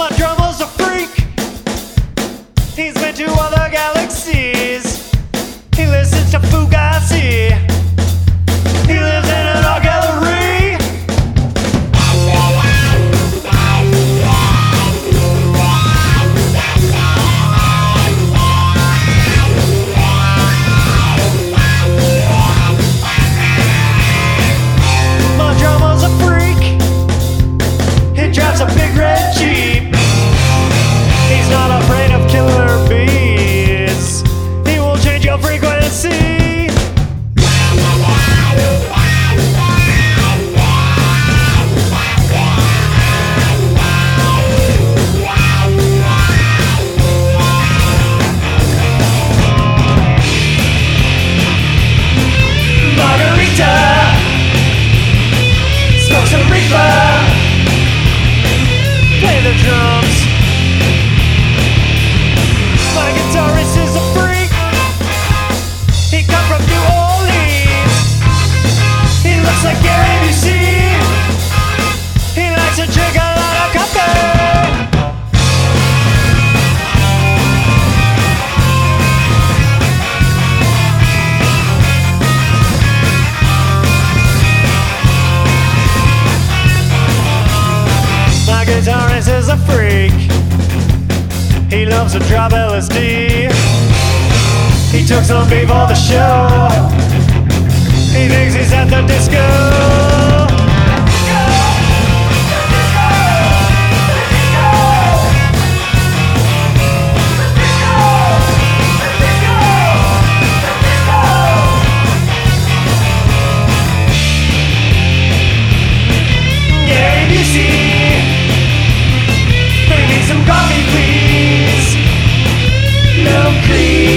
My drummer's a freak. He's been to other galaxies. He listens to Fugazi. He lives in an art gallery. My drummer's a freak. He drives a big red Jeep. He's not afraid of killer bees. He will change your frequency. Margarita, smoke some reefer, play the drums. My guitarist is a freak. He come from New Orleans. He looks like Gary Busey. He likes to drink a lot of coffee. My guitarist is a freak. He loves to drop LSD. He took some before the show. He thinks he's at the disco. Gary Busey, bring me some coffee, please. No cream.